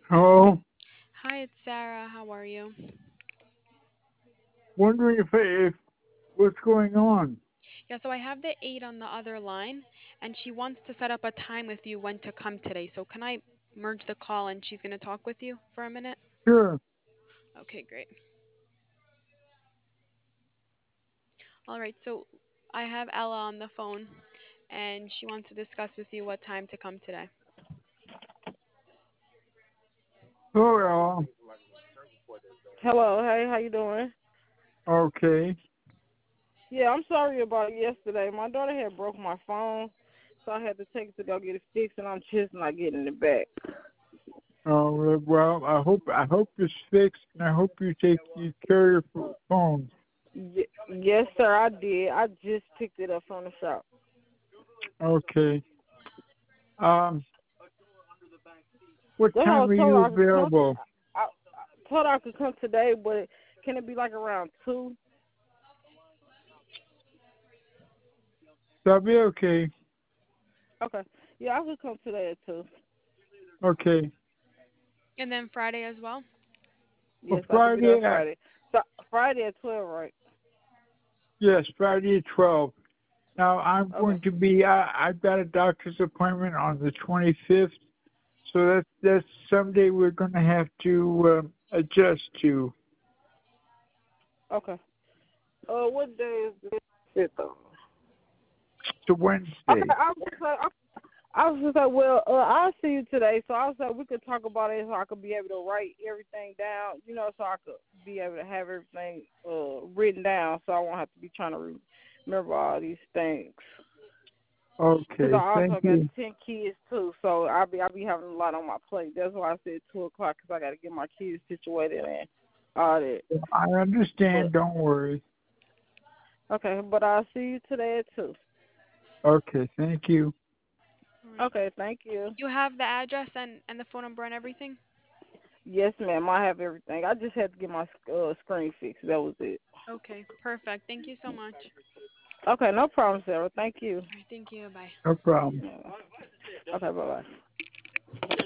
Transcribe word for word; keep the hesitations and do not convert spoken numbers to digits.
Oh, Hi, it's Sarah. How are you? wondering if, if what's going on. Yeah, so I have the eight on the other line, and she wants to set up a time with you when to come today. So can I merge the call and she's going to talk with you for a minute? Sure. Okay, great. All right, so I have Ella on the phone, and she wants to discuss with you what time to come today. Oh, Hello, hey, how you doing? well, okay. Yeah, I'm sorry about yesterday. My daughter had broke my phone, so I had to take it to go get it fixed, and I'm just not getting it back. Oh, well, I hope I hope it's fixed, and I hope you take you carry your ph- phone. Y- yes, sir, I did. I just picked it up from the shop. Okay. Um, what That's why I time was are told you I could come. available? I, I told I could come today, but can it be like around two? That'll be okay. Okay. Yeah, I could come today at two. Okay. And then Friday as well? Well, Yes, I could be there Friday at Friday. So Friday at twelve, right? yes, Friday at twelve. Now I'm Okay. going to be. I, I've got a doctor's appointment on the twenty-fifth, so that's that's someday we're going to have to um, adjust to. Okay. Uh, what day is this? Fifth. It's a Okay, Wednesday. I was like, I was just like, well, uh, I'll see you today. So I was like, we could talk about it so I could be able to write everything down, you know, so I could be able to have everything uh, written down so I won't have to be trying to re- remember all these things. Because Okay, I thank also got you. ten kids, too, so I'll be, I'll be having a lot on my plate. That's why I said two o'clock, because I got to get my kids situated and all that. I But, understand. Don't worry. okay, but I'll see you today at two. Okay, thank you. All right. Okay, thank you. You have the address and, and the phone number and everything? Yes, ma'am, I have everything. I just had to get my uh, screen fixed. That was it. Okay, perfect. Thank you so much. Okay, no problem, Sarah. Thank you. All right, thank you. Bye. No problem. Yeah. Okay, bye bye.